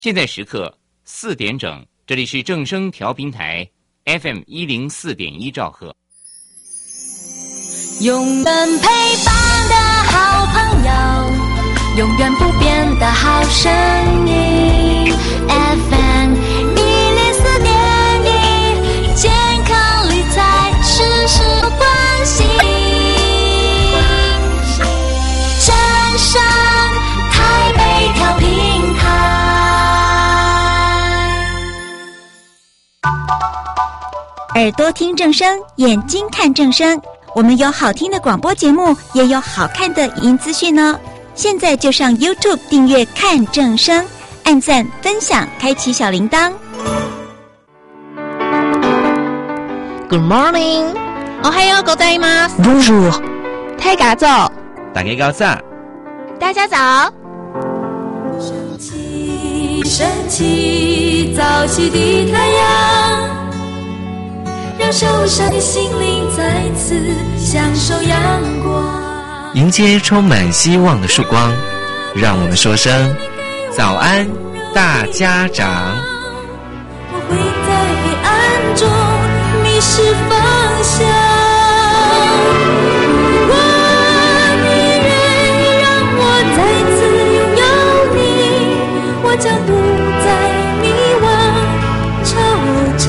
现在时刻4点整，这里是正声调频台 FM104.1兆赫。 永远陪伴的好朋友，永远不变的好声音 FM104.1，健康理财事事关心，正声台北调频台。 耳朵听正声，眼睛看正声，我们有好听的广播节目，也有好看的影音资讯哦。现在就上 YouTube 订阅看正声，按赞分享，开启小铃铛。 Good morning， おはようございます。 Bonjour， 太嘎早， 大家早上， 大家早。 升起，升起，早起的太阳，让受伤的心灵再次享受阳光。 迎接充满希望的曙光，让我们说声早安，大家长。 我会在黑暗中迷失方向，如果你愿意让我再次拥有你，我将不再迷惘惆怅。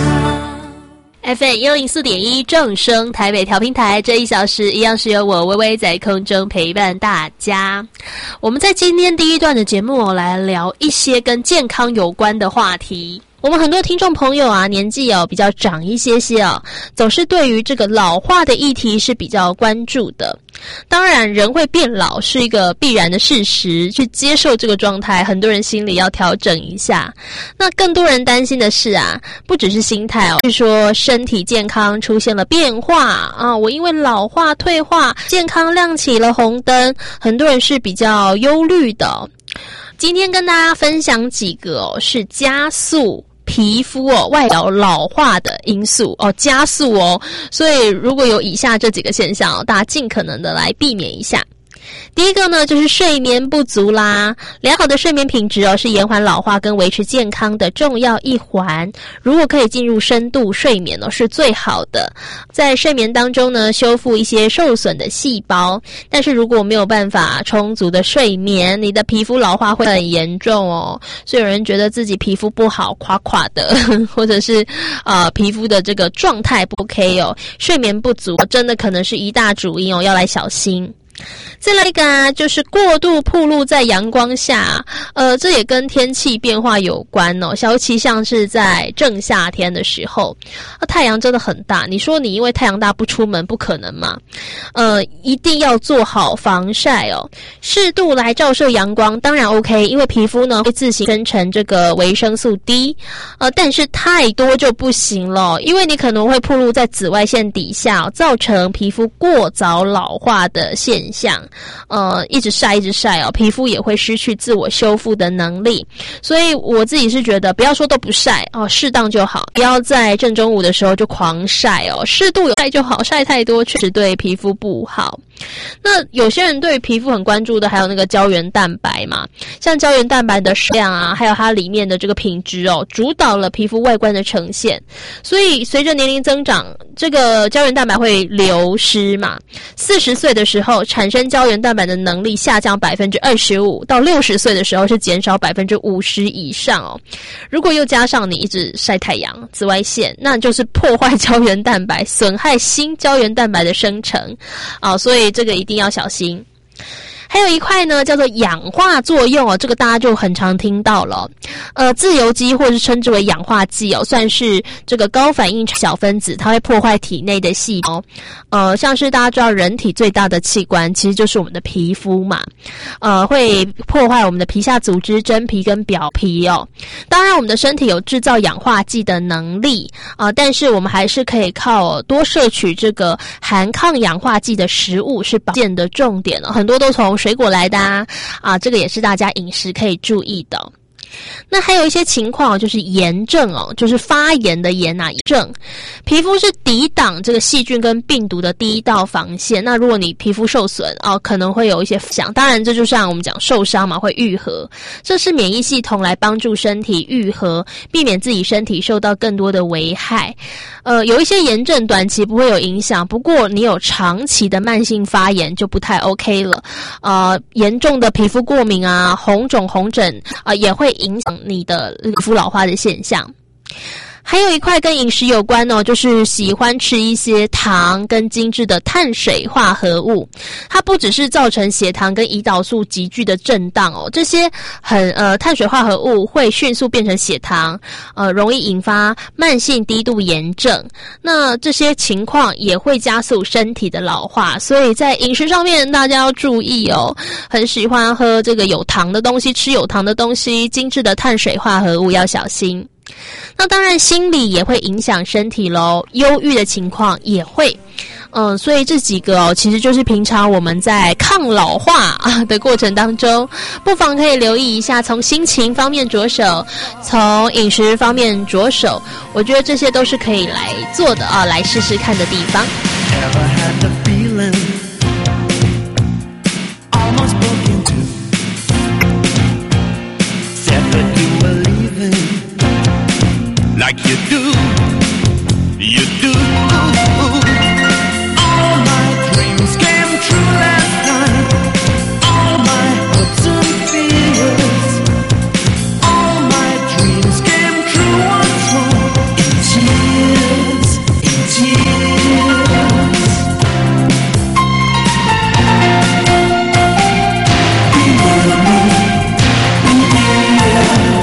FM104.1正声台北调频台，这1小时一样是由我微微在空中陪伴大家。我们在今天第一段的节目来聊一些跟健康有关的话题。我们很多听众朋友啊，年纪比较长一些总是对于这个老化的议题是比较关注的。当然人会变老是一个必然的事实，去接受这个状态，很多人心里要调整一下。那更多人担心的是不只是心态是说身体健康出现了变化我因为老化退化，健康亮起了红灯，很多人是比较忧虑的。今天跟大家分享几个是加速皮肤外表老化的因素加速所以如果有以下这几个现象大家尽可能的来避免一下。第一个呢，就是睡眠不足啦。良好的睡眠品质是延缓老化跟维持健康的重要一环。如果可以进入深度睡眠是最好的。在睡眠当中呢，修复一些受损的细胞。但是如果没有办法充足的睡眠，你的皮肤老化会很严重所以有人觉得自己皮肤不好，垮垮的，或者是皮肤的这个状态不 OK 睡眠不足真的可能是一大主因要来小心。再来一个就是过度暴露在阳光下，这也跟天气变化有关尤其像是在正夏天的时候，太阳真的很大，你说你因为太阳大不出门不可能嘛？一定要做好防晒适度来照射阳光当然 OK， 因为皮肤呢会自行生成这个维生素 D，但是太多就不行了，因为你可能会暴露在紫外线底下，造成皮肤过早老化的现象。一直晒皮肤也会失去自我修复的能力。所以我自己是觉得不要说都不晒适当就好，不要在正中午的时候就狂晒适度有晒就好，晒太多确实对皮肤不好。那有些人对皮肤很关注的还有那个胶原蛋白嘛，像胶原蛋白的数量还有它里面的这个品质主导了皮肤外观的呈现。所以随着年龄增长，这个胶原蛋白会流失嘛，40岁的时候产生胶原蛋白的能力下降 25%， 到60岁的时候是减少 50% 以上如果又加上你一直晒太阳紫外线，那就是破坏胶原蛋白，损害新胶原蛋白的生成所以这个一定要小心。还有一块呢叫做氧化作用这个大家就很常听到了自由基或是称之为氧化剂算是这个高反应小分子，它会破坏体内的细胞像是大家知道人体最大的器官其实就是我们的皮肤嘛会破坏我们的皮下组织、真皮跟表皮当然我们的身体有制造氧化剂的能力但是我们还是可以靠多摄取这个含抗氧化剂的食物是保健的重点很多都从水果来的这个也是大家饮食可以注意的。 那还有一些情况就是炎症哦，就是发炎的炎啊，症。皮肤是抵挡这个细菌跟病毒的第一道防线。那如果你皮肤受损哦，可能会有一些响。当然，这就像我们讲受伤嘛，会愈合。这是免疫系统来帮助身体愈合，避免自己身体受到更多的危害。有一些炎症短期不会有影响，不过你有长期的慢性发炎就不太 OK 了。严重的皮肤过敏啊、红肿、红疹也会影响你的皮肤老化的现象。还有一块跟饮食有关哦，就是喜欢吃一些糖跟精致的碳水化合物。它不只是造成血糖跟胰岛素急剧的震荡哦，这些碳水化合物会迅速变成血糖，容易引发慢性低度炎症。那这些情况也会加速身体的老化，所以在饮食上面大家要注意哦。很喜欢喝这个有糖的东西，吃有糖的东西，精致的碳水化合物要小心。那当然心理也会影响身体咯，忧郁的情况也会。所以这几个哦，其实就是平常我们在抗老化的过程当中，不妨可以留意一下，从心情方面着手，从饮食方面着手，我觉得这些都是可以来做的啊，来试试看的地方。 Like you do, you do. All my dreams came true last night. All my hopes and fears. All my dreams came true once more. In tears, in tears. Be near me, be near.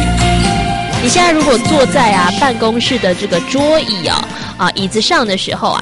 如果坐在办公室的这个桌椅椅子上的时候啊，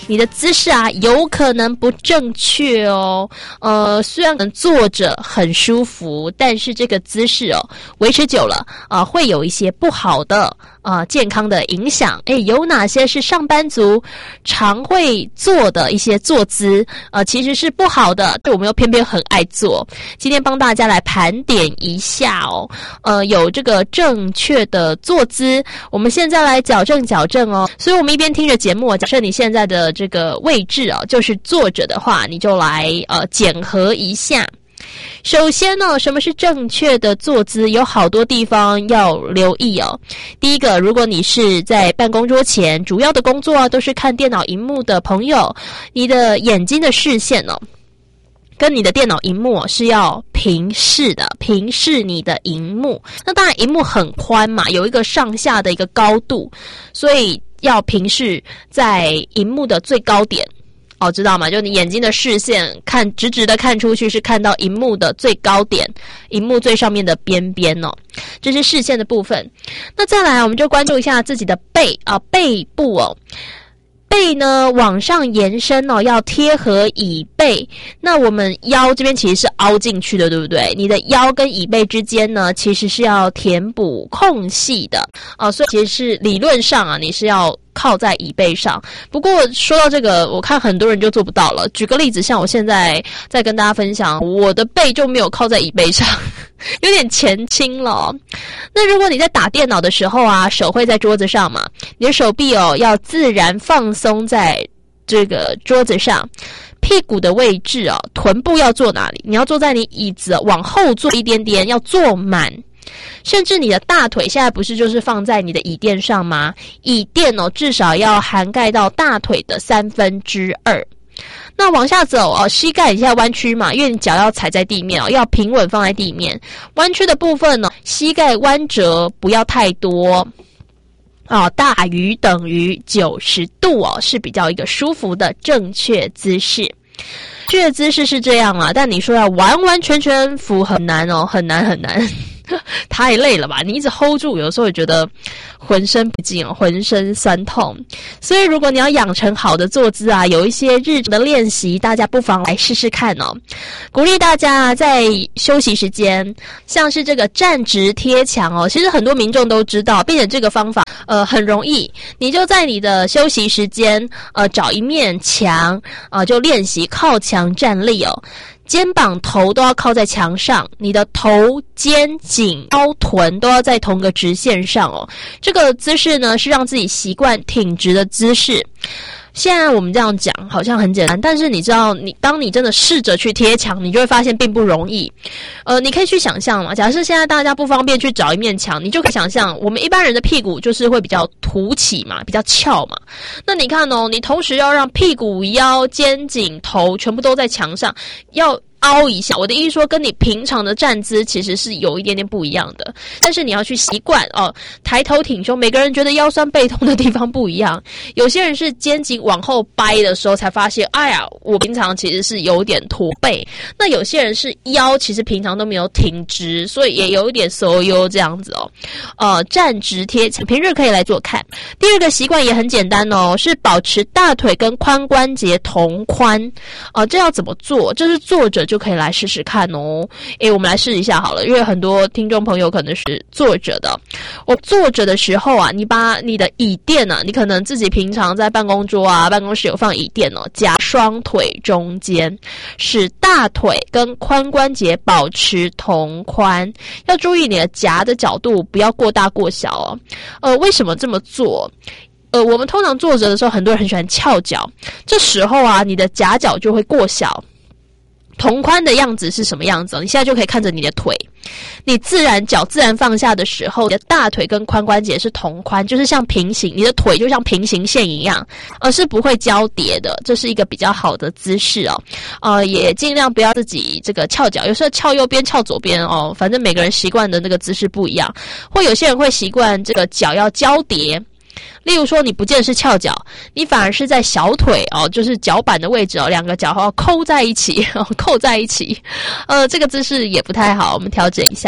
你的姿势啊有可能不正确哦。虽然坐着很舒服，但是这个姿势哦维持久了会有一些不好的健康的影响。有哪些是上班族常会做的一些坐姿其实是不好的，对我们又偏偏很爱做。今天帮大家来盘点一下哦。有这个正确的坐姿，我们现在来矫正哦。所以我们一边听着节目，假设你现在的这个位置就是坐着的话，你就来检核一下。首先呢，什么是正确的坐姿？有好多地方要留意哦。第一个，如果你是在办公桌前，主要的工作都是看电脑荧幕的朋友，你的眼睛的视线跟你的电脑荧幕是要平视的，平视你的荧幕。那当然荧幕很宽嘛，有一个上下的一个高度，所以要平视在荧幕的最高点。知道吗？就你眼睛的视线看直直的看出去，是看到荧幕的最高点，荧幕最上面的边边这是视线的部分。那再来我们就关注一下自己的背部背呢往上延伸要贴合椅背。那我们腰这边其实是凹进去的，对不对？你的腰跟椅背之间呢其实是要填补空隙的所以其实是理论上你是要靠在椅背上。不过说到这个，我看很多人就做不到了。举个例子，像我现在在跟大家分享，我的背就没有靠在椅背上，有点前倾了那如果你在打电脑的时候手会在桌子上嘛，你的手臂要自然放松在这个桌子上。屁股的位置臀部要坐哪里？你要坐在你椅子往后坐一点点，要坐满。甚至你的大腿现在不是就是放在你的椅垫上吗？椅垫至少要涵盖到大腿的2/3。那往下走膝盖现在弯曲嘛，因为你脚要踩在地面要平稳放在地面。弯曲的部分膝盖弯折不要太多大于等于90度是比较一个舒服的正确姿势。正确姿势是这样但你说要完完全全符合很难很难太累了吧，你一直 hold 住，有时候也觉得浑身不劲浑身酸痛。所以如果你要养成好的坐姿有一些日常的练习，大家不妨来试试看鼓励大家在休息时间，像是这个站直贴墙其实很多民众都知道，并且这个方法很容易。你就在你的休息时间找一面墙就练习靠墙站立肩膀头都要靠在墙上，你的头肩颈腰臀都要在同个直线上这个姿势呢是让自己习惯挺直的姿势。现在我们这样讲好像很简单，但是你知道当你真的试着去贴墙，你就会发现并不容易。你可以去想象嘛，假设现在大家不方便去找一面墙，你就可以想象我们一般人的屁股就是会比较凸起嘛，比较翘嘛。那你看你同时要让屁股腰肩颈头全部都在墙上，要凹一下。我的意思说跟你平常的站姿其实是有一点点不一样的，但是你要去习惯抬头挺胸。每个人觉得腰酸背痛的地方不一样，有些人是肩颈往后掰的时候才发现我平常其实是有点驼背。那有些人是腰其实平常都没有挺直，所以也有一点收腰这样子站直贴墙，平日可以来做看。第二个习惯也很简单是保持大腿跟髋关节同宽这要怎么做？这是坐着就可以来试试看我们来试一下好了，因为很多听众朋友可能是坐着的。我坐着的时候你把你的椅垫你可能自己平常在办公桌办公室有放椅垫夹双腿中间，使大腿跟髋关节保持同宽。要注意你的夹的角度不要过大过小为什么这么做？我们通常坐着的时候，很多人很喜欢翘脚，这时候你的夹角就会过小。同宽的样子是什么样子？你现在就可以看着你的腿，你脚自然放下的时候，你的大腿跟髋关节是同宽，就是像平行，你的腿就像平行线一样，是不会交叠的。这是一个比较好的姿势也尽量不要自己这个翘脚，有时候翘右边翘左边反正每个人习惯的那个姿势不一样，或有些人会习惯这个脚要交叠。例如说你不见得是翘脚，你反而是在小腿就是脚板的位置两个脚扣在一起扣在一起这个姿势也不太好，我们调整一下。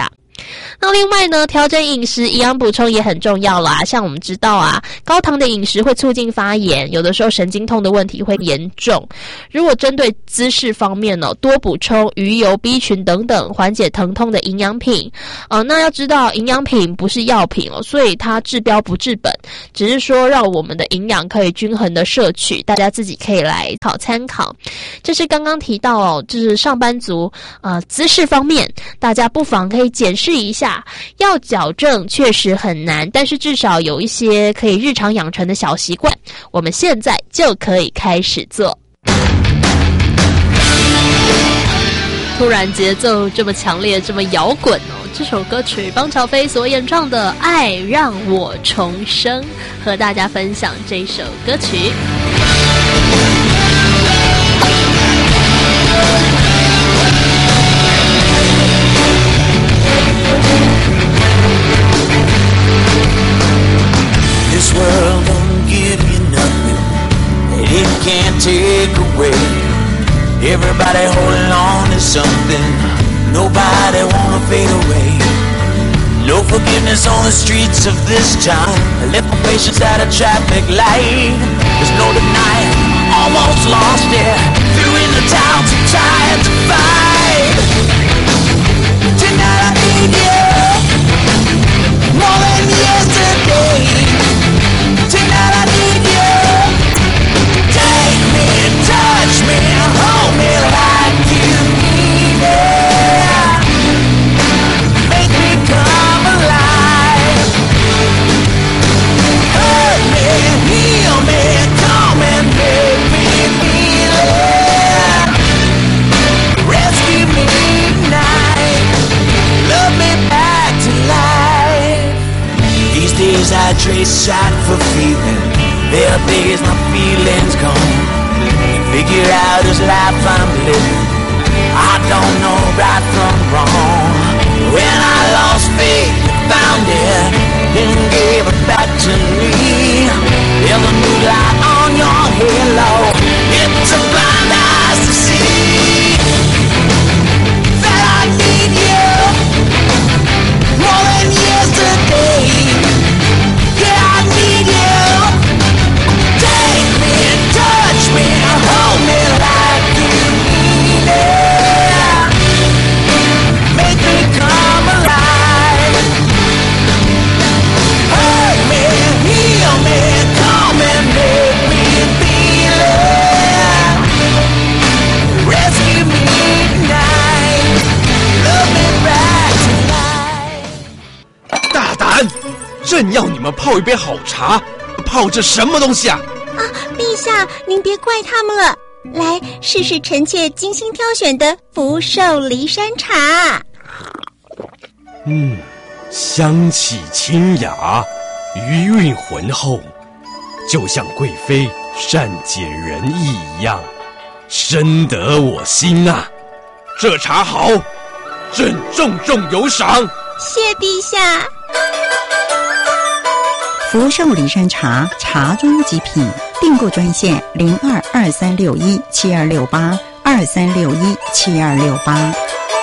那另外呢，调整饮食，营养补充也很重要啦。像我们知道啊，高糖的饮食会促进发炎，有的时候神经痛的问题会严重。如果针对姿势方面呢，多补充鱼油、B 群等等缓解疼痛的营养品。那要知道，营养品不是药品哦，所以它治标不治本，只是说让我们的营养可以均衡的摄取，大家自己可以来参考。这是刚刚提到哦，就是上班族姿势方面，大家不妨可以检视一下。要矫正确实很难，但是至少有一些可以日常养成的小习惯，我们现在就可以开始做。突然节奏这么强烈，这么摇滚哦！这首歌曲邦乔飞所演唱的《爱让我重生》，和大家分享这首歌曲。 This world don't give you nothing that it can't take away. Everybody holding on to something, nobody wanna fade away. No forgiveness on the streets of this town. I left my patience at a traffic light. There's no denying, almost lost it. Threw in the towel, too tired to fight. Tonight I need you more than yesterday. Tonight I need you. Take me, touch me, hold me like you need it. Make me come alive. Hurt me, heal me, come and make me feel it. Rescue me tonight, love me back to life. These days I trade sight for feeling. There are days my feelings come. Figure out this life I'm living. I don't know right from wrong. When I lost faith, you found it and gave it back to me. There's a new light on your halo. It's a blind eyes to see that I need you more than yesterday. Yeah, I need you. Take me, touch me, hold me like you need it. Make me come alive. Hurt me, heal me, come and make me feel it. Rescue me tonight, love me back tonight. 大胆！朕要你们泡一杯好茶，泡这什么东西啊？ 陛下，您别怪他们了。来，试试臣妾精心挑选的福寿梨山茶。 香气清雅，余韵浑厚，就像贵妃善解人意一样，深得我心啊！这茶好，朕重重有赏。 谢陛下。 福寿梨山茶，茶中极品。订购专线0223617268，23617268。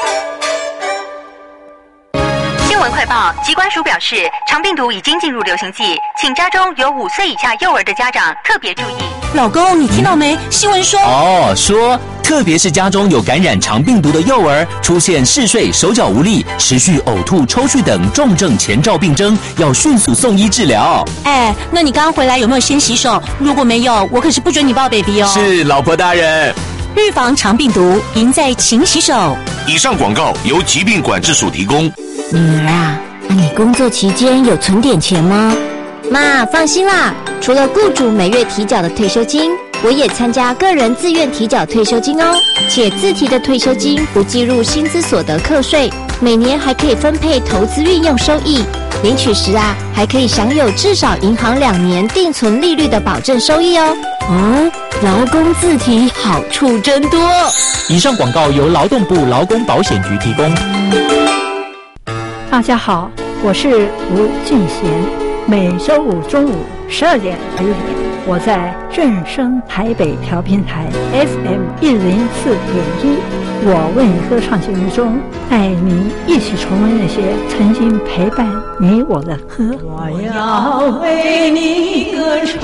新闻快报，疾管署表示，肠病毒已经进入流行季，请家中有5岁以下幼儿的家长特别注意。 老公，你听到没？新闻说说特别是家中有感染肠病毒的幼儿，出现嗜睡、手脚无力、持续呕吐、抽搐等重症前兆病征，要迅速送医治疗。 那你刚刚回来有没有先洗手？如果没有，我可是不准你抱 baby 哦。 是，老婆大人。 预防肠病毒，赢在勤洗手。 以上广告由疾病管制署提供。 女儿啊，你工作期间有存点钱吗？妈，放心啦，除了雇主每月提缴的退休金，我也参加个人自愿提缴退休金哦，且自提的退休金不计入薪资所得课税，每年还可以分配投资运用收益，领取时啊还可以享有至少银行2年定存利率的保证收益哦。劳工自提好处真多。 以上广告由劳动部劳工保险局提供。 大家好，我是吴俊贤，每周五中午12点到1点，我在正声台北调频台 FM 104.1 我为你歌唱节目中，带您一起重温那些曾经陪伴你我的歌。 我要为你歌唱，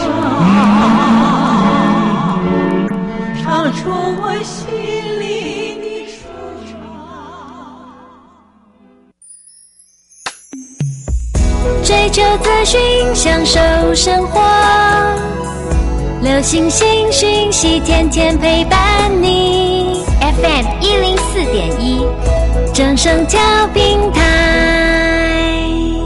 唱出我心里的舒畅。 追求资讯，享受生活，流行新讯息，天天陪伴你。FM 104.1，正声调频台。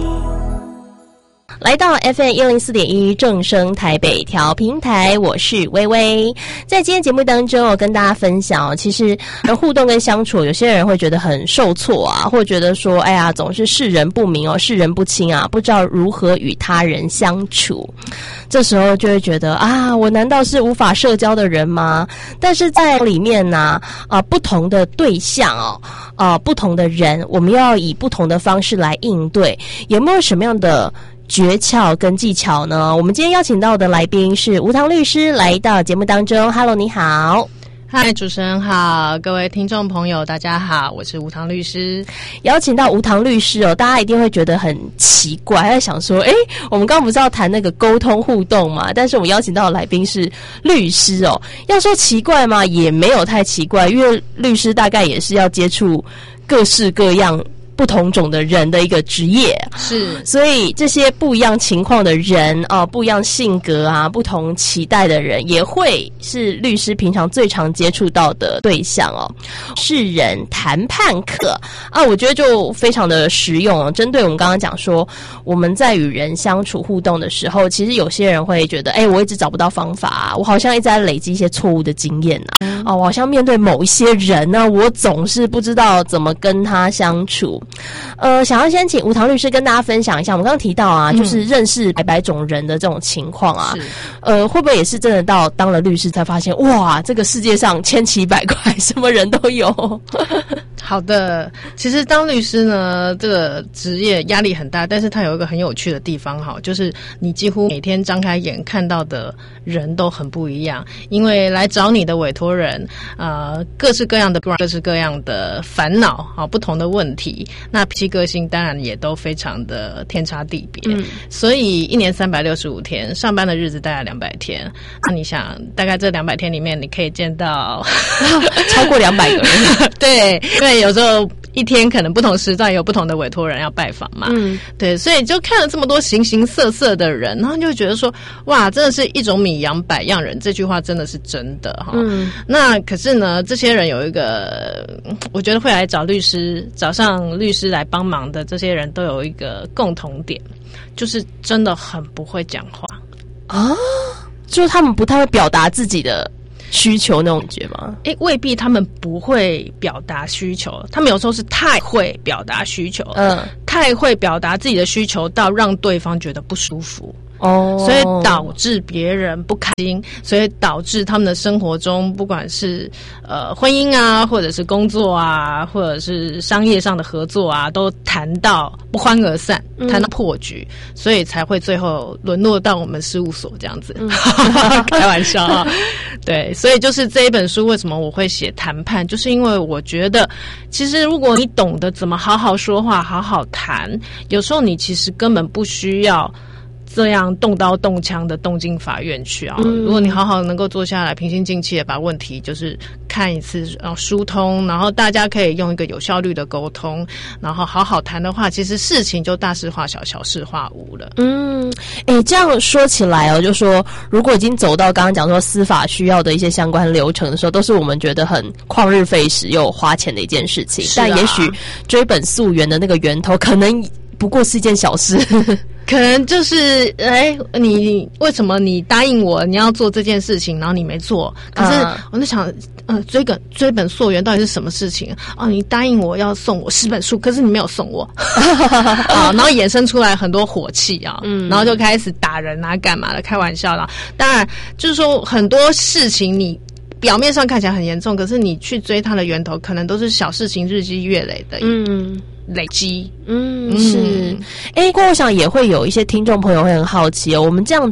来到 FM 104.1正声台北调频台，我是微微。在今天节目当中，我跟大家分享，其实互动跟相处，有些人会觉得很受挫啊，或觉得说，哎呀，总是识人不明哦，识人不清啊，不知道如何与他人相处。这时候就会觉得啊，我难道是无法社交的人吗？但是在里面呢，不同的对象不同的人，我们要以不同的方式来应对。有没有什么样的诀窍跟技巧呢？我们今天邀请到的来宾是吴唐律师来到节目当中。 Hello， 你好。 嗨，主持人好，各位听众朋友大家好，我是吴唐律师。 邀请到吴唐律师大家一定会觉得很奇怪，在想说我们刚刚不是要谈那个沟通互动嘛，但是我们邀请到的来宾是律师要说奇怪嘛，也没有太奇怪，因为律师大概也是要接触各式各样不同种的人的一个职业， 是， 所以这些不一样情况的人不一样性格啊，不同期待的人，也会是律师平常最常接触到的对象识人谈判课我觉得就非常的实用针对我们刚刚讲说，我们在与人相处互动的时候，其实有些人会觉得我一直找不到方法我好像一直在累积一些错误的经验我好像面对某一些人我总是不知道怎么跟他相处。想要先请吴唐律师跟大家分享一下，我们刚刚提到就是认识百种人的这种情况会不会也是真的到当了律师才发现，哇，这个世界上千奇百怪，什么人都有？ 好的，其实当律师呢，这个职业压力很大，但是它有一个很有趣的地方就是你几乎每天张开眼看到的人都很不一样，因为来找你的委托人各式各样的烦恼不同的问题，那脾气个性当然也都非常的天差地别所以一年365天，上班的日子大概200天，那你想大概这200天里面你可以见到超过200个人对，因为有时候一天可能不同时段有不同的委托人要拜访嘛对，所以就看了这么多形形色色的人，然后就觉得说，哇，真的是一种米养百样人，这句话真的是真的那可是呢，这些人有一个我觉得会来找上律师来帮忙的这些人都有一个共同点，就是真的很不会讲话就是他们不太会表达自己的需求那种感觉吗？ 未必他们不会表达需求，他们有时候是太会表达需求太会表达自己的需求到让对方觉得不舒服所以导致别人不开心，所以导致他们的生活中不管是婚姻啊，或者是工作啊，或者是商业上的合作啊，都谈到不欢而散谈到破局，所以才会最后沦落到我们事务所这样子开玩笑对，所以就是这一本书为什么我会写谈判，就是因为我觉得其实如果你懂得怎么好好说话好好谈，有时候你其实根本不需要这样动刀动枪的动进法院去如果你好好能够坐下来平心静气的把问题就是看一次疏通，然后大家可以用一个有效率的沟通，然后好好谈的话，其实事情就大事化小，小事化无了这样说起来就说如果已经走到刚刚讲说司法需要的一些相关流程的时候，都是我们觉得很旷日费时又花钱的一件事情但也许追本溯源的那个源头可能不过是一件小事可能就是你为什么你答应我你要做这件事情，然后你没做？可是我在想追本溯源到底是什么事情你答应我要送我10本书，可是你没有送我然后衍生出来很多火气然后就开始打人干嘛的，开玩笑啦。当然就是说很多事情你表面上看起来很严重，可是你去追它的源头，可能都是小事情日积月累的累积是不过我想也会有一些听众朋友会很好奇我们这样子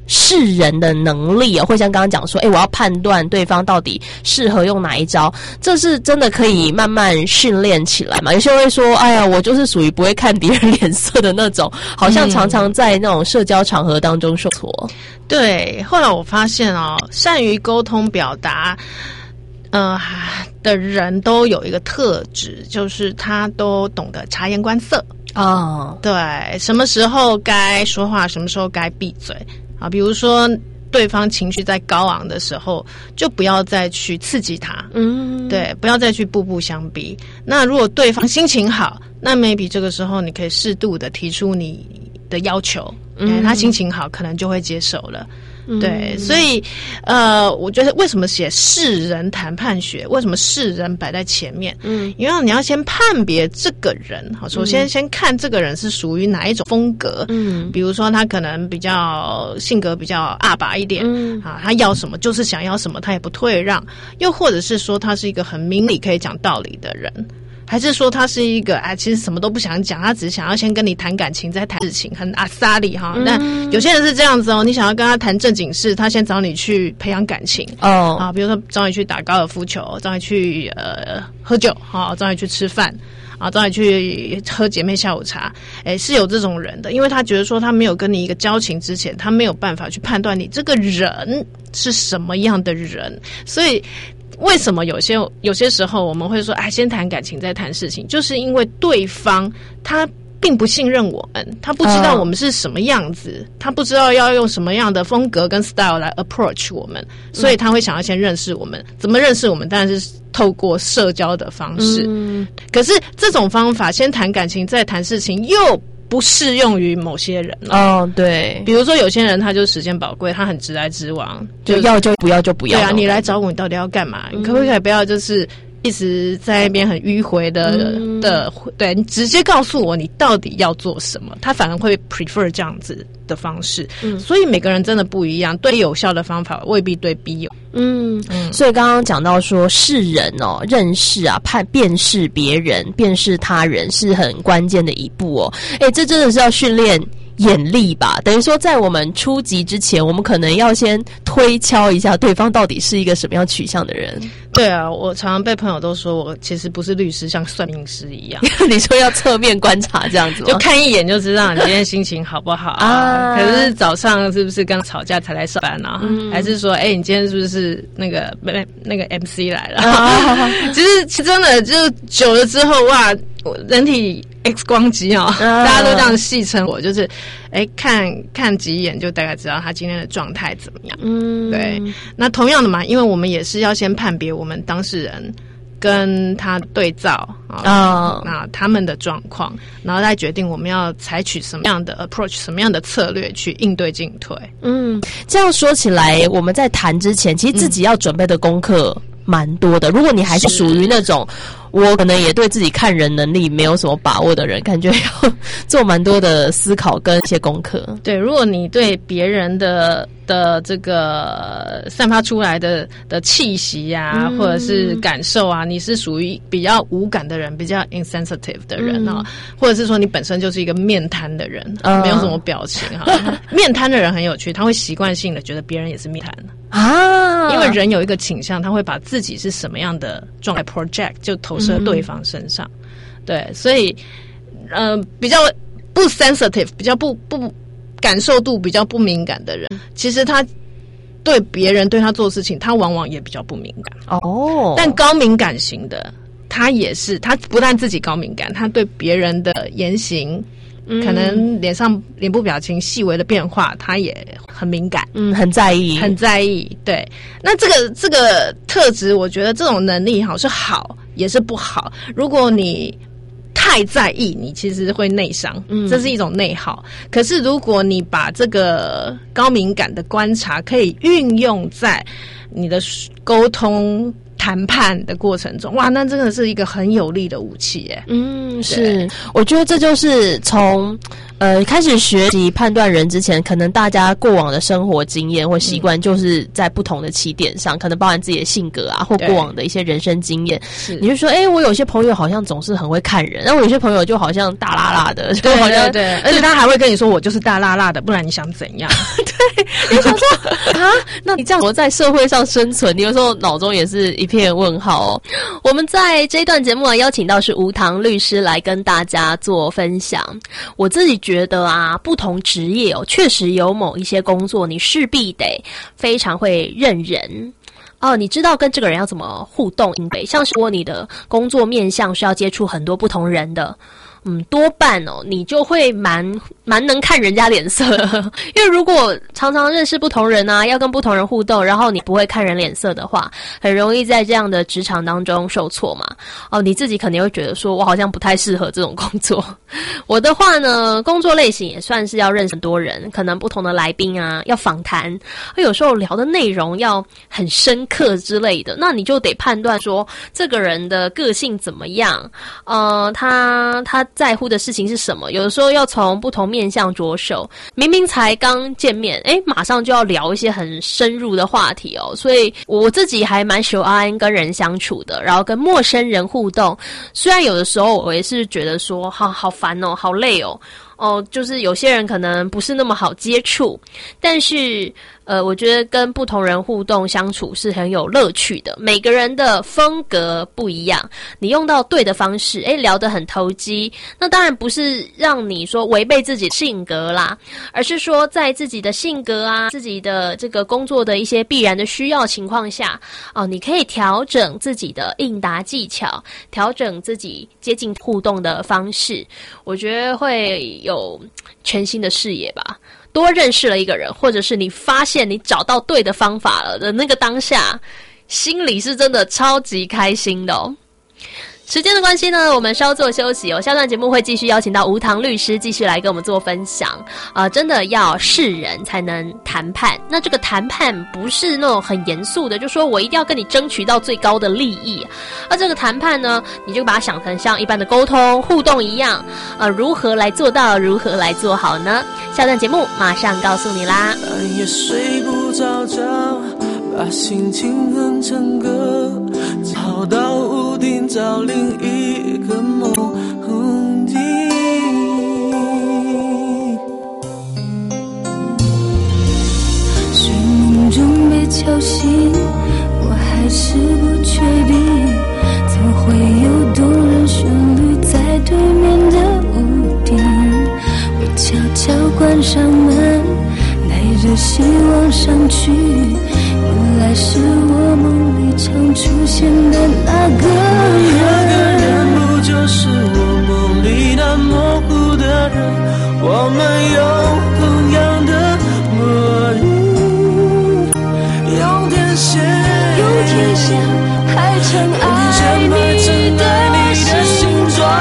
识人的能力会像刚刚讲说，我要判断对方到底适合用哪一招，这是真的可以慢慢训练起来嘛？有些人会说，哎呀，我就是属于不会看别人脸色的那种，好像常常在那种社交场合当中受挫。 对，后来我发现善于沟通表达的人都有一个特质，就是他都懂得察言观色对，什么时候该说话，什么时候该闭嘴比如说对方情绪在高昂的时候，就不要再去刺激他对，不要再去步步相逼。那如果对方心情好，那 maybe 这个时候你可以适度的提出你的要求他心情好可能就会接受了对，所以我觉得为什么写识人谈判学，为什么识人摆在前面因为你要先判别这个人首先先看这个人是属于哪一种风格比如说他可能比较性格比较阿爸一点他要什么就是想要什么，他也不退让，又或者是说他是一个很明理可以讲道理的人，还是说他是一个其实什么都不想讲，他只是想要先跟你谈感情再谈事情，很阿萨里那有些人是这样子你想要跟他谈正经事，他先找你去培养感情比如说找你去打高尔夫球，找你去喝酒找你去吃饭找你去喝姐妹下午茶是有这种人的，因为他觉得说他没有跟你一个交情之前，他没有办法去判断你这个人是什么样的人，所以为什么有些时候我们会说先谈感情再谈事情，就是因为对方他并不信任我们，他不知道我们是什么样子他不知道要用什么样的风格跟 style 来 approach 我们，所以他会想要先认识我们怎么认识我们，当然是透过社交的方式可是这种方法先谈感情再谈事情又不适用于某些人对， 比如说有些人他就时间宝贵，他很直来直往， 就要就不要就不要。 对你来找我，你到底要干嘛？你可不可以不要就是一直在那边很迂回的对，你直接告诉我你到底要做什么，他反而会 prefer 这样子的方式所以每个人真的不一样，对有效的方法未必对必有所以刚刚讲到说识人认识辨识别人辨识他人是很关键的一步这真的是要训练眼力吧，等于说在我们出击之前，我们可能要先推敲一下对方到底是一个什么样取向的人。 对啊，我常常被朋友都说我其实不是律师，像算命师一样你说要侧面观察这样子吗？ 就看一眼就知道你今天心情好不好可是早上是不是刚吵架才来上班还是说你今天是不是那个 MC 来了其实真的就久了之后哇，人体 X 光机大家都这样戏称我，就是看几眼就大概知道他今天的状态怎么样对，那同样的嘛，因为我们也是要先判别我们当事人跟他对照那他们的状况，然后再决定我们要采取什么样的 approach 什么样的策略去应对进退这样说起来，我们在谈之前其实自己要准备的功课蛮多的。如果你还是属于那种我可能也对自己看人能力没有什么把握的人，感觉要做蛮多的思考跟一些功课。 对，如果你对别人的这个散发出来的气息或者是感受你是属于比较无感的人，比较 insensitive 的人或者是说你本身就是一个面瘫的人没有什么表情面瘫的人很有趣，他会习惯性的觉得别人也是面瘫因为人有一个倾向，他会把自己是什么样的状态 project 就投射对方身上对，所以比较不 sensitive 比较不感受度比较不敏感的人，其实他对别人对他做事情他往往也比较不敏感但高敏感型的他也是，他不但自己高敏感，他对别人的言行可能脸部表情细微的变化他也很敏感很在意对，那这个特质我觉得这种能力是好也是不好，如果你太在意，你其实会内伤这是一种内耗可是如果你把这个高敏感的观察可以运用在你的沟通谈判的过程中，哇，那真的是一个很有力的武器耶是，我觉得这就是从开始学习判断人之前，可能大家过往的生活经验或习惯就是在不同的起点上，可能包含自己的性格啊，或过往的一些人生经验。你就说，我有些朋友好像总是很会看人，然后有些朋友就好像大辣辣的，就好像对，而且他还会跟你说我就是大辣辣的，不然你想怎样？ 对，你想说啊，那你这样我在社会上生存，你有时候脑中也是一片问号哦。我们在这一段节目啊，邀请到是吴唐律师来跟大家做分享。我自己觉得啊，不同职业哦，确实有某一些工作，你势必得非常会认人。你知道跟这个人要怎么互动应对，像是如果你的工作面向是要接触很多不同人的，多半你就会蛮能看人家脸色因为如果常常认识不同人啊，要跟不同人互动，然后你不会看人脸色的话，很容易在这样的职场当中受挫嘛。你自己肯定会觉得说，我好像不太适合这种工作。我的话呢，工作类型也算是要认识很多人，可能不同的来宾啊，要访谈，有时候聊的内容要很深刻之类的，那你就得判断说这个人的个性怎么样，他在乎的事情是什么。有的时候要从不同面向着手，明明才刚见面，马上就要聊一些很深入的话题哦。所以我自己还蛮喜欢跟人相处的，然后跟陌生人互动。虽然有的时候我也是觉得说，好烦哦，好累哦。就是有些人可能不是那么好接触，但是我觉得跟不同人互动相处是很有乐趣的。每个人的风格不一样，你用到对的方式，聊得很投机，那当然不是让你说违背自己性格啦，而是说在自己的性格啊，自己的这个工作的一些必然的需要情况下，你可以调整自己的应答技巧，调整自己接近互动的方式，我觉得会有全新的视野吧。多认识了一个人，或者是你发现你找到对的方法了的那个当下，心里是真的超级开心的哦。时间的关系呢，我们稍作休息哦。下段节目会继续邀请到吴唐律师继续来跟我们做分享。真的要是人才能谈判，那这个谈判不是那种很严肃的，就说我一定要跟你争取到最高的利益。而这个谈判呢，你就把它想成像一般的沟通互动一样，如何来做到，如何来做好呢？下段节目马上告诉你啦。 半夜睡不着觉，把心情哼成歌，跑到屋顶找另一个梦境。 睡梦中被敲醒，我还是不确定，怎会有动人旋律在对面的屋顶。我悄悄关上门，带着希望上去，原来是我梦里常出现的那个人。 那个人不就是我梦里那模糊的人？我们有同样的默认，用天线排成爱你的形状，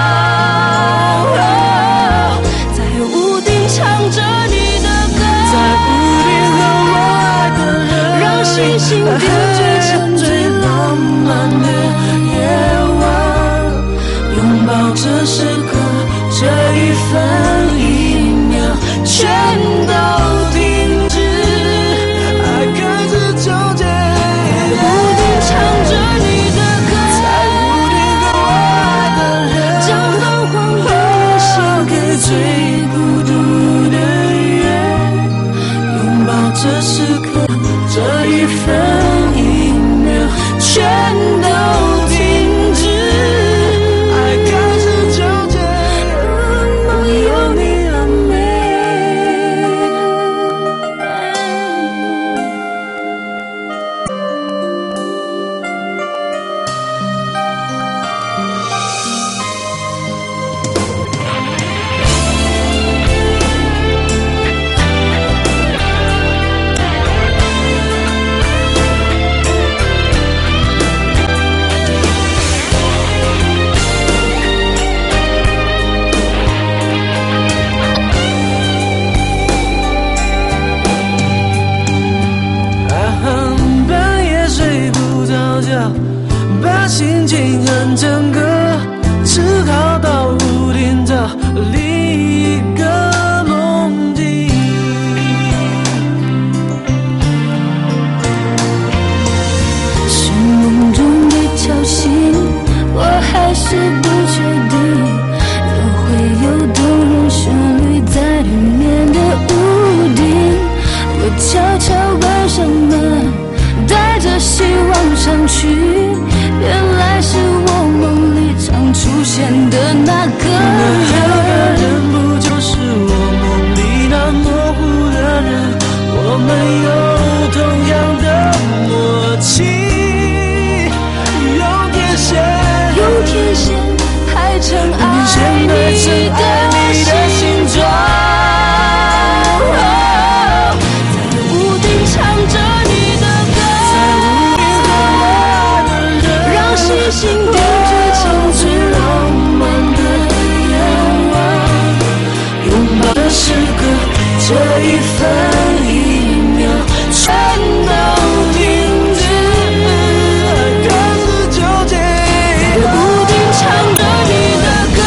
在屋顶唱着你的歌，在屋顶和我爱的人，让星星点缀成最浪漫的夜晚，拥抱这时刻，这一分一秒全都停止，爱开始纠结，在屋顶唱着你的歌，在屋顶和我爱的人，将泛黄的献给最孤独的人，拥抱这时刻，这一分一秒全都停止，爱开始纠结，没有你了没？半夜睡不着觉，把心情哼成歌，只好到屋顶找另一个生们带着希望上去，原来是我梦里常出现的那个人。 不就是我梦里那模糊的人？我们有同样的默契， 用天线排成爱你的形状，在屋顶唱着你的歌，让星星点着唱最浪漫的愿望，拥抱的时刻，这一分一秒全都停止，看似纠结。屋顶唱着你的歌，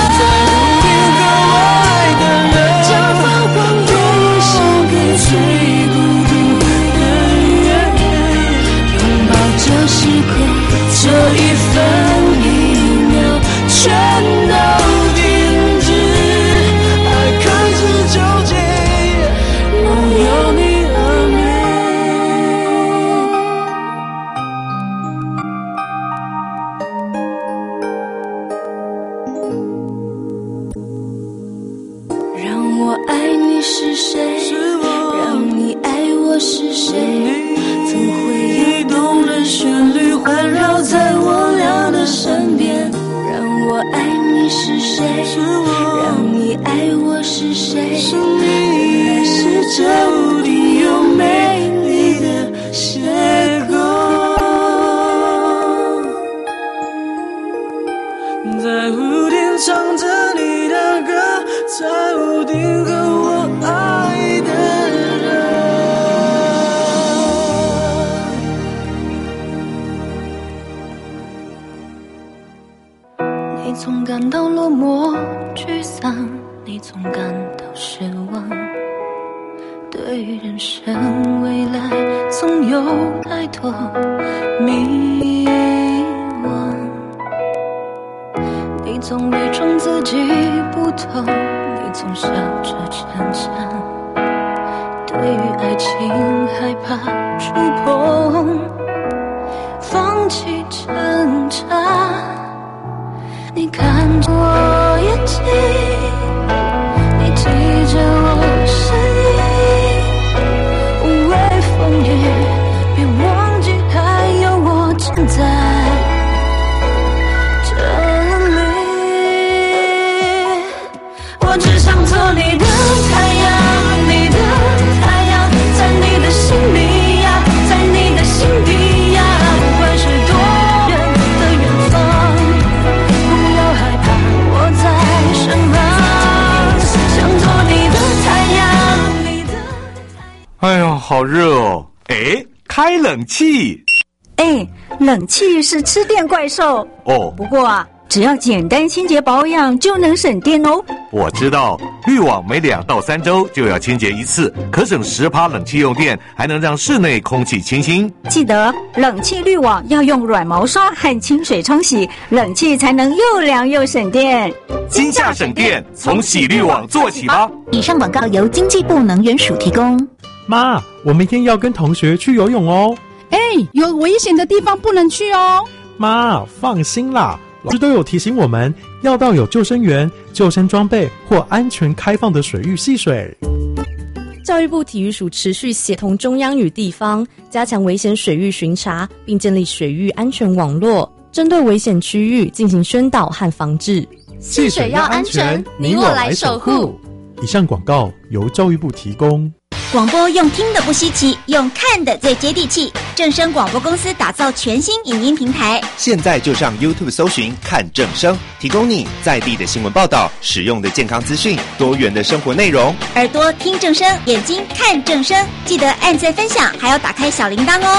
将泛黄夜献给最孤独的人，拥抱这时刻，这一分一秒全都停止，爱看似纠结，梦有你而美。让我爱你是谁？让你爱我是谁？怎会有动人旋律环绕在我俩的身边？让我爱你是谁？让你爱我是谁？原来是这无敌又美丽的邂逅。 在屋顶唱着你的歌，在屋顶和我爱的人。你总感到落寞沮丧，你总感到失望，对于人生未来总有太多迷惘，你总伪装自己不懂，你总笑着逞强，对于爱情害怕触碰，放弃挣扎。你看着我眼睛，你记着我声音，无畏风雨，别忘记还有我站在这里。我只想做你的太阳，你的太阳，在你的心里呀，在你的心底呀，不管是多远的远方，不要害怕，我在身旁，想做你的太阳，你的。 哎呦，好热哦！哎，开冷气。 哎，冷气是吃电怪兽哦。 不过啊，只要简单清洁保养就能省电哦。 我知道，滤网每2到3周就要清洁一次，可省10%冷气用电，还能让室内空气清新。 记得冷气滤网要用软毛刷和清水冲洗，冷气才能又凉又省电。 今夏省电，从洗滤网做起吧。 以上广告由经济部能源署提供。 妈，我明天要跟同学去游泳哦。 哎，有危险的地方不能去哦。 妈，放心啦，老师都有提醒我们要到有救生员、救生装备或安全开放的水域戏水。 教育部体育署持续协同中央与地方，加强危险水域巡查，并建立水域安全网络，针对危险区域进行宣导和防治。 戏水要安全，你我来守护。 以上广告由教育部提供。 广播用听的不稀奇，用看的最接地气。正声广播公司打造全新影音平台， 现在就上 YouTube 搜寻看正声，提供你在地的新闻报道、实用的健康资讯、多元的生活内容。 耳朵听正声，眼睛看正声，记得按赞分享，还要打开小铃铛哦。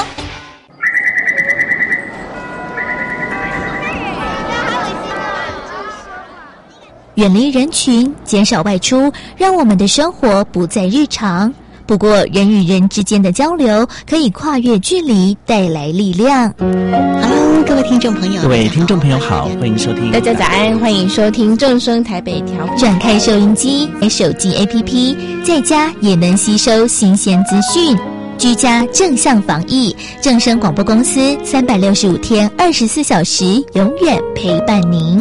远离人群，减少外出，让我们的生活不再日常。不过，人与人之间的交流可以跨越距离，带来力量。 Hello， 各位听众朋友， 各位听众朋友好，欢迎收听。 大家早安，欢迎收听正声台北调。 转开收音机，手机 APP， 在家也能吸收新鲜资讯。 居家正向防疫，正声广播公司365天24小时永远陪伴您。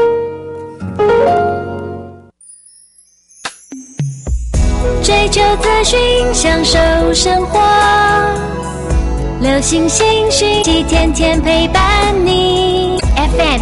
追求资讯，享受生活，流行新讯息，天天陪伴你。FM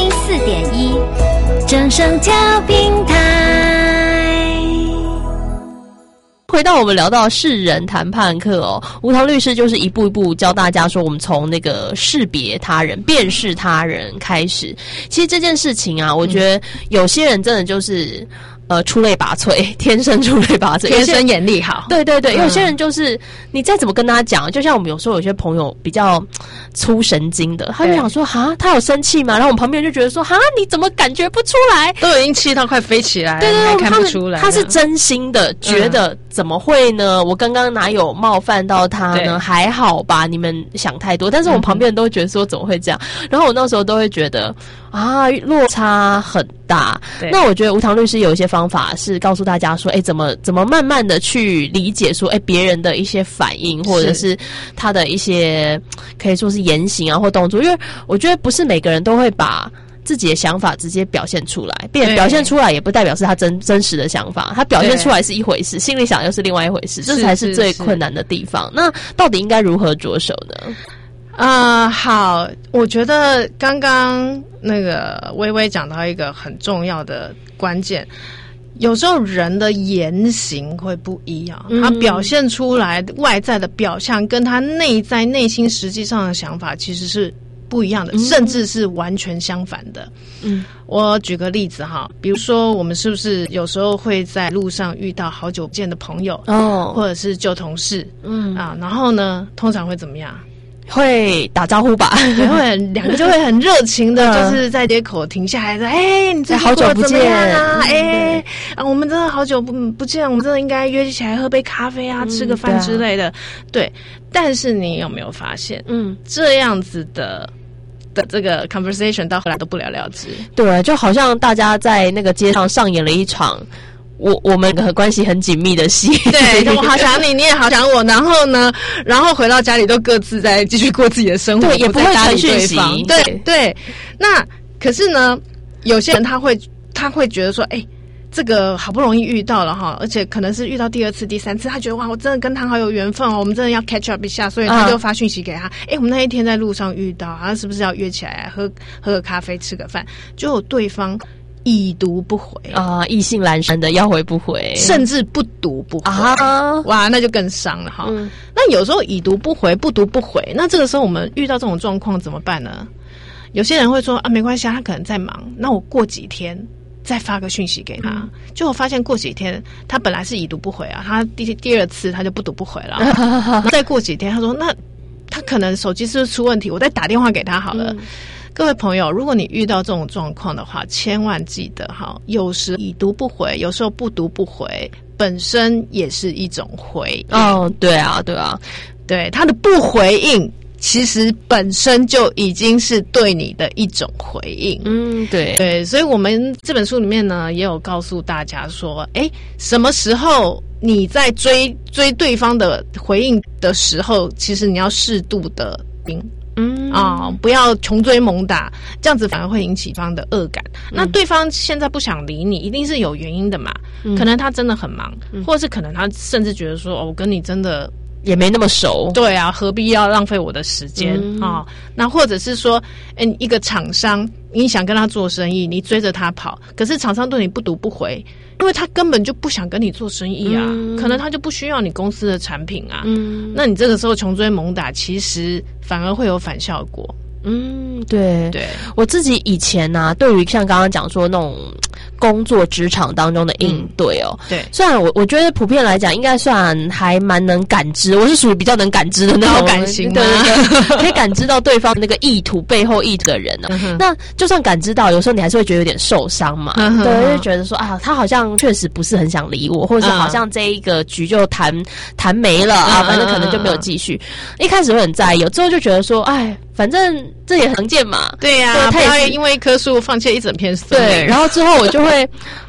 104.1，正声调频台。 回到我们聊到识人谈判课哦，吴棠律师就是一步一步教大家说，我们从那个识别他人、辨识他人开始。其实这件事情啊，我觉得有些人真的就是出类拔萃，天生出类拔萃， 天生眼力好。 对对对，有些人就是你再怎么跟他讲，就像我们有时候有些朋友比较粗神经的，他就想说哈，他有生气吗？然后我们旁边就觉得说哈，你怎么感觉不出来？ 都已经气到快飞起来了， 对对对， 还看不出来。 他是真心的觉得怎么会呢？我刚刚哪有冒犯到他呢？还好吧，你们想太多。但是我们旁边人都会觉得说怎么会这样？然后我那时候都会觉得啊，落差很大。那我觉得吴棠律师有一些方法是告诉大家说，怎么慢慢的去理解说，别人的一些反应，或者是他的一些可以说是言行啊或动作，因为我觉得不是每个人都会把自己的想法直接表现出来，表现出来也不代表是他真实的想法，他表现出来是一回事，心里想又是另外一回事，这才是最困难的地方。那到底应该如何着手呢？ 好，我觉得刚刚那个微微讲到一个很重要的关键，有时候人的言行会不一样，他表现出来外在的表象跟他内心实际上的想法其实是不一样的，甚至是完全相反的。我举个例子哈，比如说我们是不是有时候会在路上遇到好久不见的朋友或者是旧同事然后呢通常会怎么样？ 会打招呼吧， 会两个就会很热情的，就是在街口停下来说：“你最近好久不见啊！我们真的好久不见，我们真的应该约起来喝杯咖啡啊，吃个饭之类的。”对，但是你有没有发现，这样子的这个 conversation 到后来都不了了之？ 对，就好像大家在那个街上上演了一场我们关系很紧密的戏， 对，我好想你，你也好想我，然后回到家里都各自在继续过自己的生活， 对，也不会传讯息， 对。那可是呢，有些人他会觉得说，这个好不容易遇到了哈，而且可能是遇到第二次、第三次，他觉得哇，我真的跟他好有缘分哦，我们真的要 catch up 一下，所以他就发讯息给他，我们那一天在路上遇到，他是不是要约起来喝个咖啡、吃个饭？就有对方已读不回意兴阑珊的要回不回， 甚至不读不回哇，那就更伤了哈。那有时候已读不回、不读不回，那这个时候我们遇到这种状况怎么办呢？有些人会说没关系，他可能在忙，那我过几天再发个讯息给他。就我发现过几天他本来是已读不回他第二次他就不读不回了再过几天他说那他可能手机是不是出问题，我再打电话给他好了。各位朋友，如果你遇到这种状况的话，千万记得有时已读不回，有时候不读不回，本身也是一种回应。 对啊， 对，他的不回应其实本身就已经是对你的一种回应。对，所以我们这本书里面呢，也有告诉大家说，什么时候你在追对方的回应的时候，其实你要适度的不要穷追猛打，这样子反而会引起对方的恶感。那对方现在不想理你，一定是有原因的嘛？可能他真的很忙，或者是可能他甚至觉得说，我跟你真的也没那么熟。 对啊，何必要浪费我的时间那或者是说，一个厂商，你想跟他做生意，你追着他跑，可是厂商对你不读不回，因为他根本就不想跟你做生意啊，可能他就不需要你公司的产品啊。那你这个时候穷追猛打，其实反而会有反效果。 对，我自己以前对于像刚刚讲说那种工作职场当中的应对对， 虽然我觉得普遍来讲应该算还蛮能感知，我是属于比较能感知的那种感型， 对，可以感知到对方那个意图背后意图的人那就算感知到，有时候你还是会觉得有点受伤嘛，对，就觉得说他好像确实不是很想理我，或者是好像这一个局就谈没了反正可能就没有继续。一开始会很在意，之后就觉得说， 反正这也很常见嘛。 对呀，不要因为一棵树放弃一整片森林。 对，然后之后我就会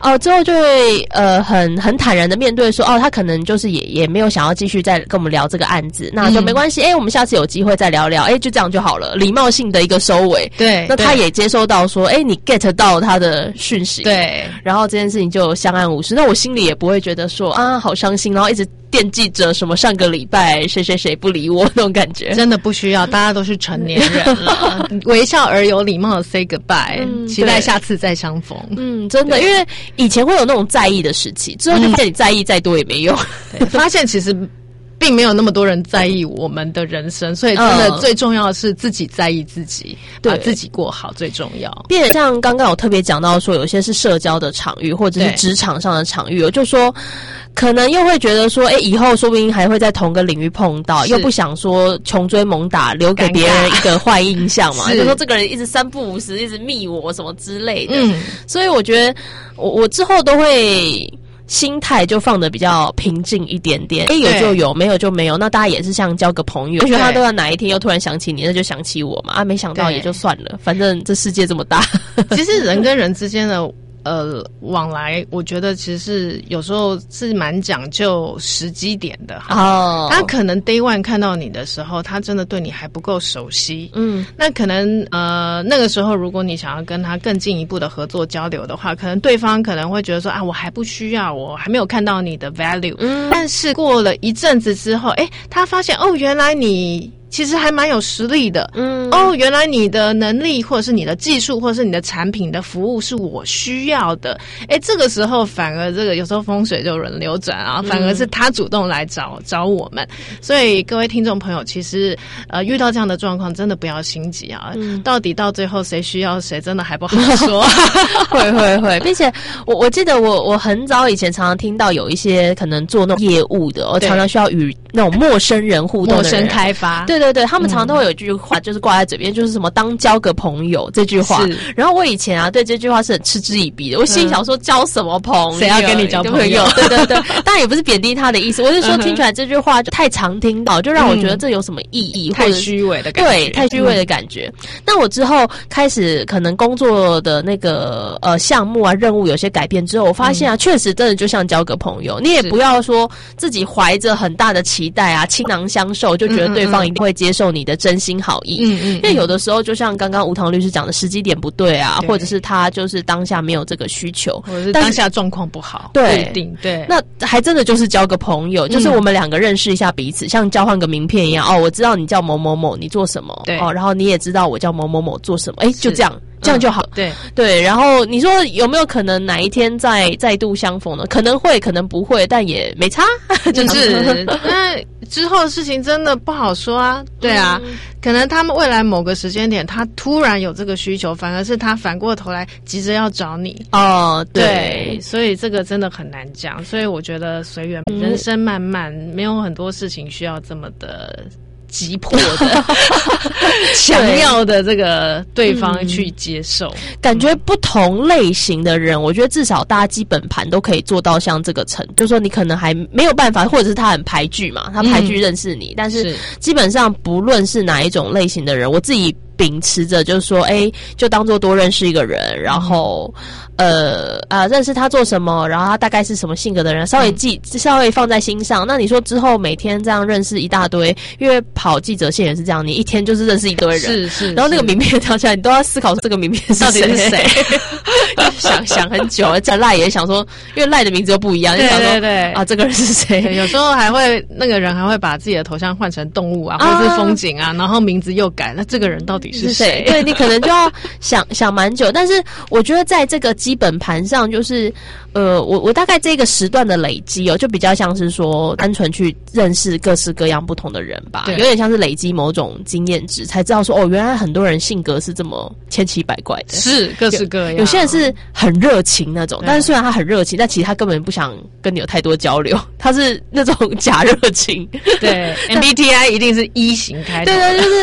很坦然的面对说，他可能就是也没有想要继续再跟我们聊这个案子，那就没关系，我们下次有机会再聊聊，就这样就好了，礼貌性的一个收尾。 对， 那他也接收到说，你 get 到他的讯息， 对， 然后这件事情就相安无事。那我心里也不会觉得说好伤心，然后一直惦记着什么上个礼拜谁谁谁不理我那种感觉。 真的不需要，大家都是成年人了，微笑而有礼貌的 say goodbye，期待下次再相逢。 真的，因为以前会有那种在意的时期，之后就发现你在意再多也没用， 发现其实并没有那么多人在意我们的人生，所以真的最重要的是自己在意自己，把自己过好最重要。 变像刚刚有特别讲到说，有些是社交的场域或者是职场上的场域，我就说可能又会觉得说，以后说不定还会在同个领域碰到，又不想说穷追猛打，留给别人一个坏印象嘛。就说这个人一直三不五时，一直密我什么之类的。所以我觉得我之后都会心态就放得比较平静一点点，有就有，没有就没有，那大家也是像交个朋友，也许他都要哪一天又突然想起你，那就想起我嘛，没想到也就算了，反正这世界这么大。 其实人跟人之间的往来，我觉得其实是有时候是蛮讲究时机点的哈。他可能 day one 看到你的时候，他真的对你还不够熟悉，那可能那个时候如果你想要跟他更进一步的合作交流的话，可能对方可能会觉得说我还不需要，我还没有看到你的 value。但是过了一阵子之后，他发现原来你其实还蛮有实力的，原来你的能力或者是你的技术或者是你的产品的服务是我需要的，这个时候反而这个有时候风水就轮流转啊，反而是他主动来找我们。所以各位听众朋友，其实遇到这样的状况真的不要心急啊，到底到最后谁需要谁真的还不好说。 会，并且我记得我很早以前常常听到有一些可能做那种业务的，我常常需要与那种陌生人互动的人， 陌生开发， 对，他们常常都会有一句话，就是挂在嘴边，就是什么当交个朋友这句话。然后我以前对这句话是很嗤之以鼻的，我心里想说交什么朋友？ 谁要跟你交朋友？ 对，当然也不是贬低他的意思，我是说听起来这句话就太常听到，就让我觉得这有什么意义， 太虚伪的感觉。 对，太虚伪的感觉。那我之后开始可能工作的那个项目啊任务有些改变之后，我发现确实真的就像交个朋友，你也不要说自己怀着很大的期待啊，倾囊相授，就觉得对方一定会接受你的真心好意。因为有的时候就像刚刚吴棠律师讲的，时机点不对啊，或者是他就是当下没有这个需求， 或者是当下状况不好， 对， 不一定。对， 那还真的就是交个朋友，就是我们两个认识一下彼此，像交换个名片一样。我知道你叫某某某，你做什么？对，然后你也知道我叫某某某做什么。就这样。这样就好。对，然后你说有没有可能哪一天再度相逢呢？可能会，可能不会，但也没差。 就是那之后的事情真的不好说啊。对啊，可能他们未来某个时间点，他突然有这个需求，反而是他反过头来急着要找你。对，所以这个真的很难讲。所以我觉得随缘，人生漫漫，没有很多事情需要这么的急迫的想要的这个对方去接受。 感觉不同类型的人，我觉得至少大家基本盘都可以做到像这个程度，就是说你可能还没有办法，或者是他很排拒嘛，他排拒认识你，但是基本上不论是哪一种类型的人，我自己秉持着就是说就当做多认识一个人，然后认识他做什么，然后他大概是什么性格的人，稍微放在心上。那你说之后每天这样认识一大堆，因为跑记者线也是这样，你一天就是认识一堆人，是然后那个名片跳起来，你都要思考这个名片是谁，到底是谁想很久。在赖也想说，因为赖的名字又不一样，就想说对这个人是谁。 有时候还会那个人还会把自己的头像换成动物啊，或者是风景啊，然后名字又改，那这个人到底是谁？ 对，你可能就要想蛮久。但是我觉得在这个基本盘上，就是我大概这个时段的累积就比较像是说单纯去认识各式各样不同的人吧，有点像是累积某种经验值，才知道说原来很多人性格是这么千奇百怪的， 是各式各样。 有些人是很热情那种，但是虽然他很热情，但其实他根本不想跟你有太多交流，他是那种假热情。 对MBTI 一定是E型开头， 对，就是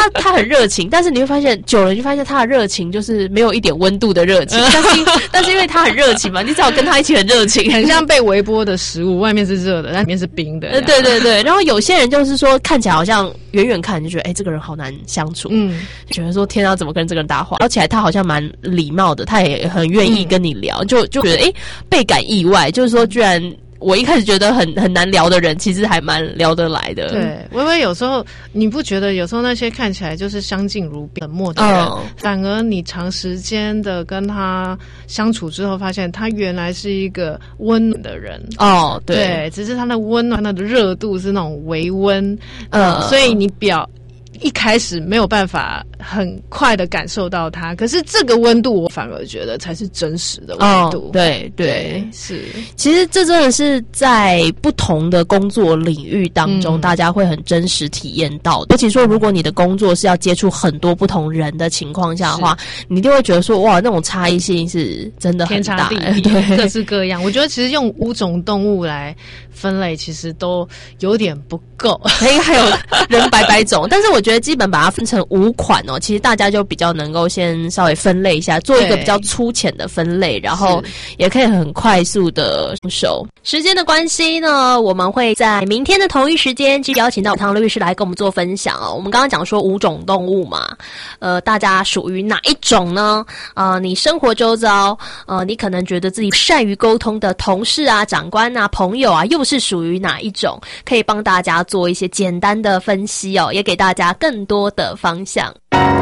他很热情，但是你会发现久了，你就发现他的热情就是没有一点温度的热情。但是因为他很热情嘛，你只要跟他一起很热情， 很像被微波的食物，外面是热的，但里面是冰的。 对对对。然后有些人就是说看起来好像远远看就觉得这个人好难相处，就觉得说天啊，怎么跟这个人搭话？聊起来他好像蛮礼貌的，他也很愿意跟你聊，就觉得倍感意外，就是说居然。我一开始觉得很难聊的人，其实还蛮聊得来的。 对，微微有时候你不觉得有时候那些看起来就是相敬如宾、冷漠的人，反而你长时间的跟他相处之后，发现他原来是一个温暖的人。对，只是他的温暖、他的热度是那种微温，所以你一开始没有办法很快的感受到它，可是这个温度我反而觉得才是真实的温度。对，是。 其实这真的是在不同的工作领域当中，大家会很真实体验到的。尤其说，如果你的工作是要接触很多不同人的情况下的话，你一定会觉得说，哇，那种差异性是真的很大， 天差地别，对，各式各样。我觉得其实用5种动物来分类，其实都有点不够。 还有人百种，但是我觉得基本把它分成5款哦，其实大家就比较能够先稍微分类一下，做一个比较粗浅的分类，然后也可以很快速的上手。时间的关系呢，我们会在明天的同一时间继续邀请到唐律师来跟我们做分享哦。我们刚刚讲说5种动物嘛，大家属于哪一种呢？你生活周遭，你可能觉得自己善于沟通的同事啊、长官啊、朋友啊，又是属于哪一种？可以帮大家做一些简单的分析哦，也给大家更多的方向。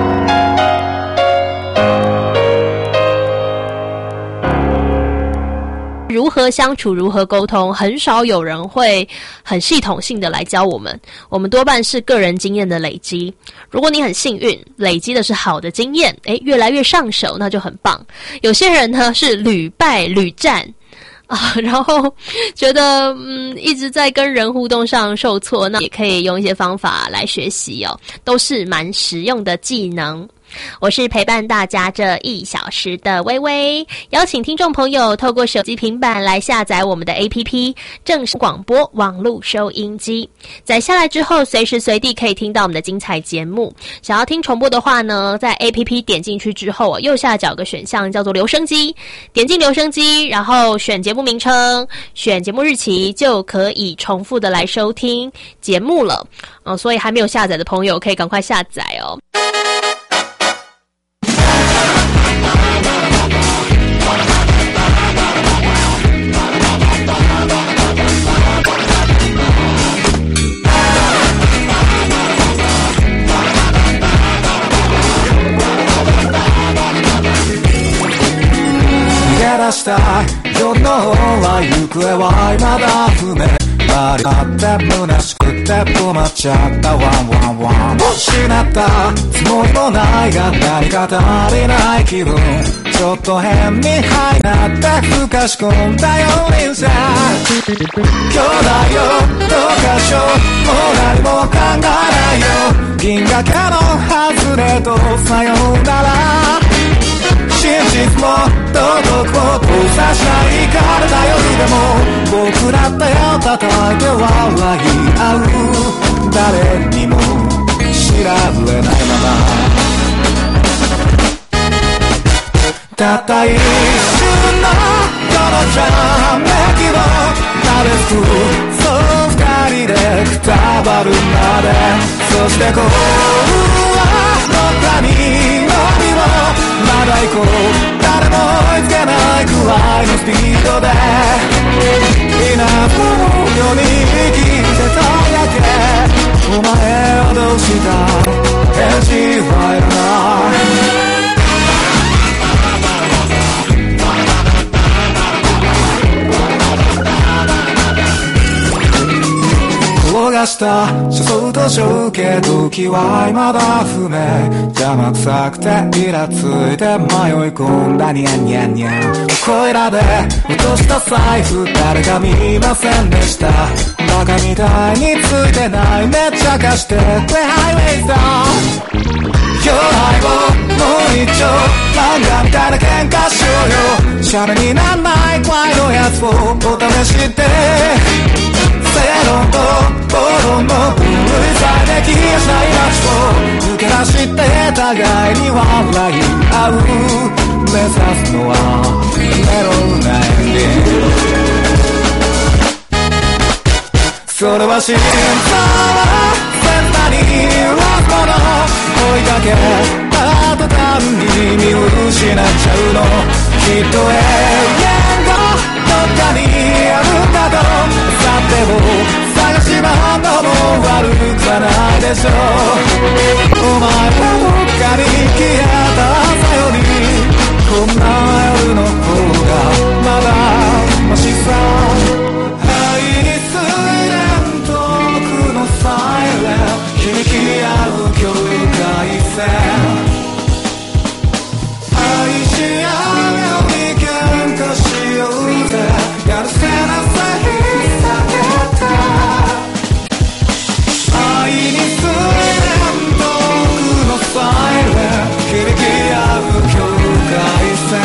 如何相处，如何沟通，很少有人会很系统性的来教我们，我们多半是个人经验的累积。如果你很幸运，累积的是好的经验，越来越上手，那就很棒。有些人呢是屡败屡战然后觉得一直在跟人互动上受挫，那也可以用一些方法来学习哦，都是蛮实用的技能。我是陪伴大家这1小时的微微，邀请听众朋友透过手机平板来下载我们的 APP 正声广播网络收音机，载下来之后随时随地可以听到我们的精彩节目。想要听重播的话呢，在 APP 点进去之后，右下角有个选项叫做留声机，点进留声机，然后选节目名称，选节目日期，就可以重复的来收听节目了。所以还没有下载的朋友可以赶快下载哦。 した夜の方は行方は未だ不明悪かって虚しくて止まっちゃったワンワンワン失ったつもりもないが何か足りない気分ちょっと変にハイなってふかし込んだよ人生今日だよどうかしようもう何も考えないよ銀河系の外れとさようなら真実も道徳も封鎖しないから頼りでも僕らって叩いて笑い合う誰にも知られないままたった一瞬のこのひらめきをなべつそう二人でくたばるまでそしてこうはの髪の色まだ行こう誰も追いつけないくらいのスピードで稲妻より生きてたやけお前はどうした返事はいらない転がした車窓と小径時は未だ不明邪魔くさくてイラついて迷い込んだニャンニャンニャンこいらで落とした財布誰か見ませんでしたバカみたいについてないめっちゃ貸してくれハイウェイさん今日愛をもう一丁漫画みたいな喧嘩しようよシャレになんない怖いのやつをお試しで正論と暴論の分類されてきやしない街を抜け出して互いに笑い合う目指すのはメロンラインでそれは真相は切なに言わすもの追いかけた途端に見失っちゃうのきっと永遠がどっかにあるんだとさても探し回るのも悪くはないでしょうお前はどっかに消えた朝よりこんな夜の方がまだマシさ愛に水蓮遠くのサイレン響き合う境界線愛し合うように喧嘩しようぜやるせなさ引っ避けて愛に水蓮遠くのサイレン響き合う境界線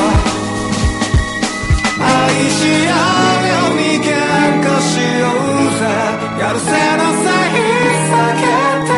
愛し合うように喧嘩しようぜやるせなさ引っ避けて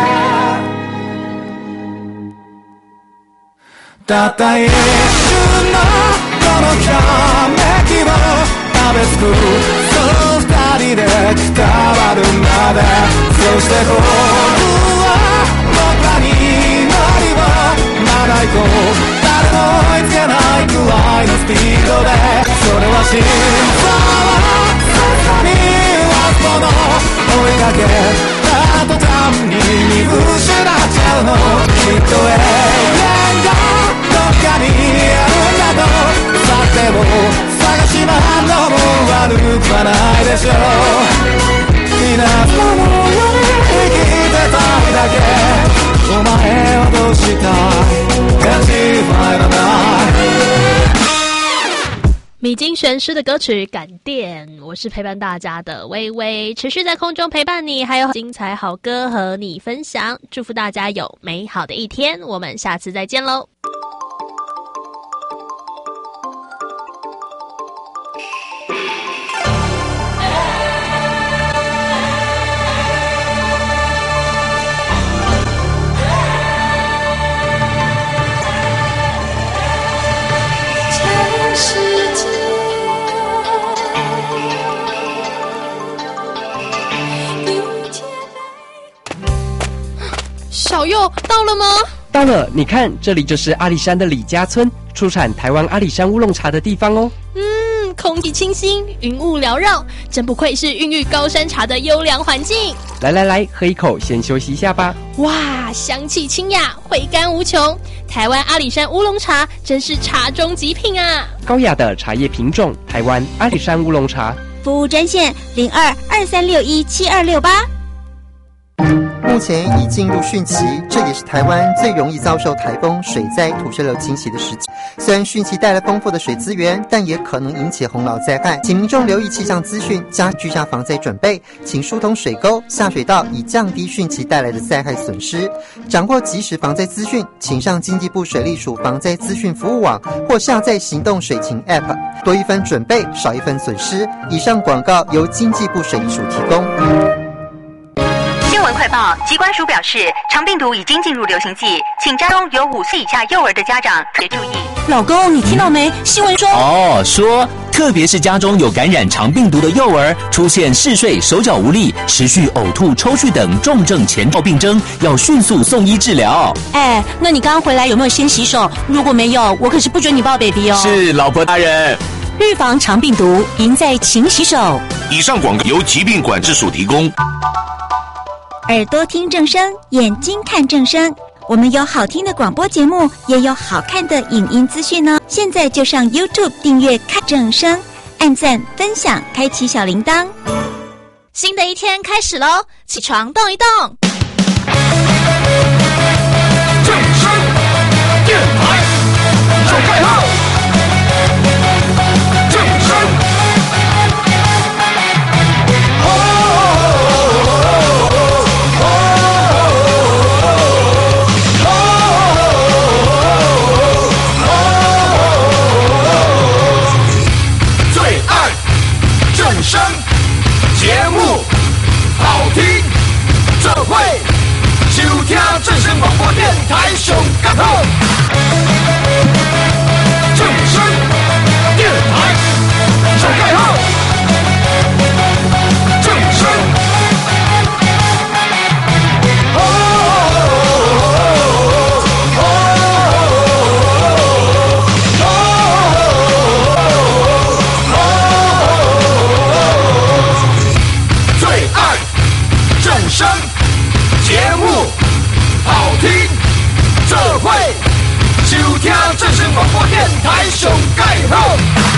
たった一瞬のこのひらめきを食べ尽くそう二人で伝わるまでそして僕は僕らに祈りをまだ行こう誰も追いつけないくらいのスピードでそれは真相は切に言わすもの追いかけた途端に見失っちゃうのきっと永遠がどっかにあるんだとさても探し回るのも悪くはないでしょう皆様のように生きてたいだけお前はどうしたい感じ入らない米津玄师的歌曲《感电》，我是陪伴大家的微微，持续在空中陪伴你，还有精彩好歌和你分享。祝福大家有美好的一天，我们下次再见喽。小佑到了吗？ 到了，你看，这里就是阿里山的李家村，出产台湾阿里山乌龙茶的地方哦。 空气清新，云雾缭绕，真不愧是孕育高山茶的优良环境。 来，喝一口，先休息一下吧。 哇，香气清雅，回甘无穷。台湾阿里山乌龙茶真是茶中极品啊！ 高雅的茶叶品种，台湾阿里山乌龙茶。 服务专线0223617268。 目前已进入汛期，这也是台湾最容易遭受台风、水灾、土石流侵袭的时期。虽然汛期带来丰富的水资源，但也可能引起洪涝灾害，请民众留意气象资讯，加居家防灾准备，请疏通水沟、下水道，以降低汛期带来的灾害损失。掌握即时防灾资讯，请上经济部水利署防灾资讯服务网或下载行动水情 App， 多一分准备，少一分损失。以上广告由经济部水利署提供。 新闻快报：疾管署表示，肠病毒已经进入流行季，请家中有5岁以下幼儿的家长特别注意。 老公，你听到没？新闻说说，特别是家中有感染肠病毒的幼儿，出现嗜睡、手脚无力、持续呕吐、抽搐等重症前兆病征，要迅速送医治疗。 那你刚刚回来有没有先洗手？如果没有，我可是不准你抱 baby 哦。 是，老婆大人。 预防肠病毒，赢在勤洗手。 以上广告由疾病管制署提供。 耳朵听正声，眼睛看正声。我们有好听的广播节目，也有好看的影音资讯呢。现在就上 YouTube 订阅看正声，按赞、分享，开启小铃铛。 新的一天开始喽，起床动一动。 正声电台手盖号，正声。正声节目好听，这会台上盖好。正声电台上盖好。正声。最爱正声节目，好听，这会收听正声广播电台上盖好。